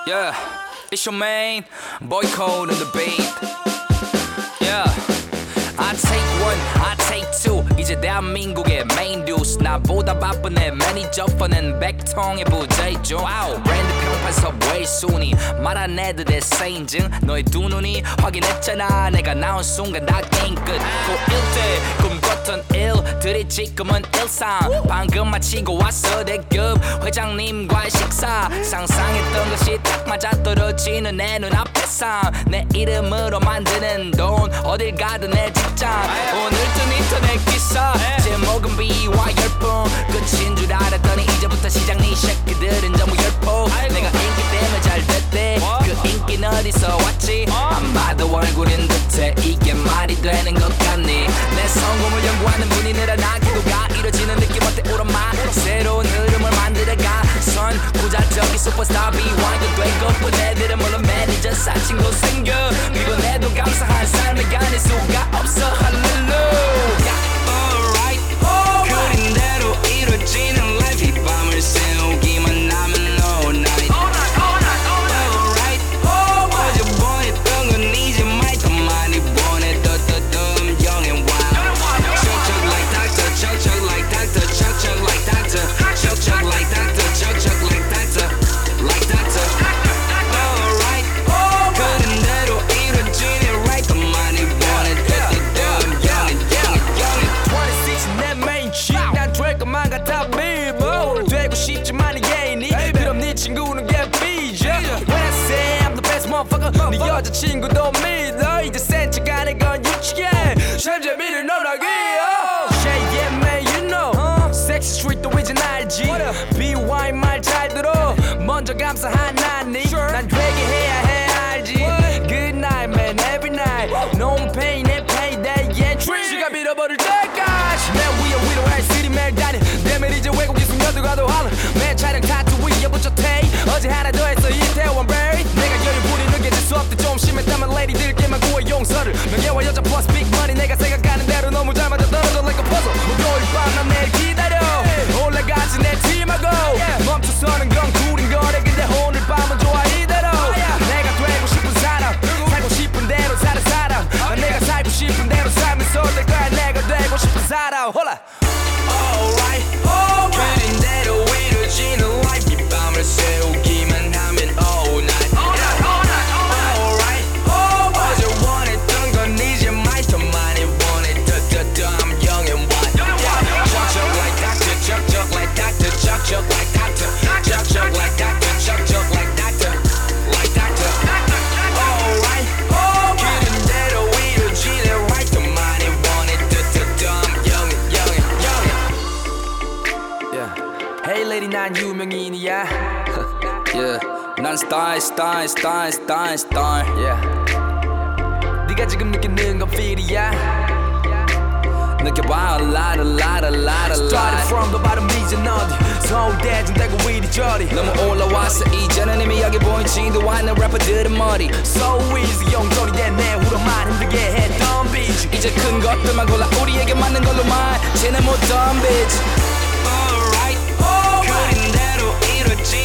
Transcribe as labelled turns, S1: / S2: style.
S1: Yeah, it's your main boy code on the beat. Yeah, I take one, I take two. 이제 대한민국의 메인 뉴스. 나보다 바쁜 애 매니저 펀은 100통의 부재중. 와우, 브랜드 평판 서브웨이 순위 말한 애들의 세인증. 너의 두 눈이 확인했잖아. 내가 나온 순간 다 게임 끝. 고1 때 꿈꿨던 일들이 지금은 일상. 방금 마치고 왔어 대급 회장님과의 식사. 상상했던 것이 딱 맞아 떨어지는 내 눈앞에서 내 이름으로 만드는 돈 어딜 가든 내 직장. 오늘도 인터넷 기사 제목은 비와 열풍. 끝인 줄 알았더니 이제부터 시작. 네 새끼들은 전부 열폭. 내가 인기 때문에 잘 됐대. 그 인기는 어디서 왔지? 안 봐도 얼굴인 듯해. 이게 말이 되는 것 같니? 내 성공을 연구하는 분이 늘어나 기도가 이뤄지는 느낌 어때 울어마. 새로운 흐름을 만들어가 선구자적인 슈퍼스타 B1도 되고픈 애들은 물론 매니저 사칭도 생겨. 그리고 내도 감사한 삶을 가질 수가 없어. 할렐루야. 그린 대로 이루어지는 life. 이 밤을 새우기만 하면 all night. Alright. 어제 보냈던 건 이제 많이 더 많이 보내. 영앤 wild. 척척 like doctor, 척척 like doctor, 척척 like doctor, 척척 like doctor, 척척 like doctor, like doctor. Alright. 그린 대로 이루어지는 right. 더 많이 보내. 영앤 26 내 메인 치. 난 될 것만 같아 빌보. 오늘 되고 싶지만 이게 애인이 그럼 네 친구는 get busy. When I say I'm the best motherfucker 네 여자친구도 믿어. 이제 센 척하는 건 유치해. 샴제 미를 놀라기요. Yeah yeah man you know Sexy street 또 이젠 알지. BY 말 잘 들어. 먼저 감사한 나니 난 되게 해야 해 알지. Good night man every night. No pain and payday entry. 지갑 잃어버릴 때까지 내 위에 위로할 시리 매일 다니. 내 매니저 외국인 숨겨두고도 하는 매 차량 타투 위에 붙여 테이. 어제 하나 더 했어 이태원 베리. 내가 여유 부리는 게 질 수 없대. 좀 심했다면 레이디들께만 구해 용서를. 명예와 여자 플러스 빅 머니. 내가 생각하는 대로 너무 잘 맞아 떨어져 like a puzzle. 목요일 밤 난 내일 기다려. 올라가지 내 팀하고 멈춰서는 건 둘인 거래. 근데 오늘 밤은 좋아 이대로. 내가 되고 싶은 사람 살고 싶은 대로 사는 사람. 내가 살고 싶은 대로 살면 쏠 거야. 내가 되고 싶은 사람 홀라. Alright. 그린 대로 이루어지는 life. 이 밤을 새우기만 하면 all night. Alright. 어제 원했던 건 이제 많이 더 많이 원해. I'm young and wild. 척척 like doctor, 척척 like doctor, 척척 like doctor, 척척 like doctor, 척척 like doctor, like doctor. Alright. 그린 대로 이루어지는 right. 더 많이 원해. I'm young and yeah. Hey lady 난 유명인이야. Yeah. 난 star. 네가 지금 느끼는 건 feel이야. 느껴봐 a lot. Started from the bottom 이제 어디 서울대 중대고 이리저리. 너무 올라왔어 이제는 이미 여기 보인 진도와 있는 래퍼들의 머리. So easy 용돈이 됐네. 후로만 힘들게 했던 비지. 이제 큰 것들만 골라 우리에게 맞는 걸로만 쟤는 못 덤비지. Alright. 그린 대로 이루어지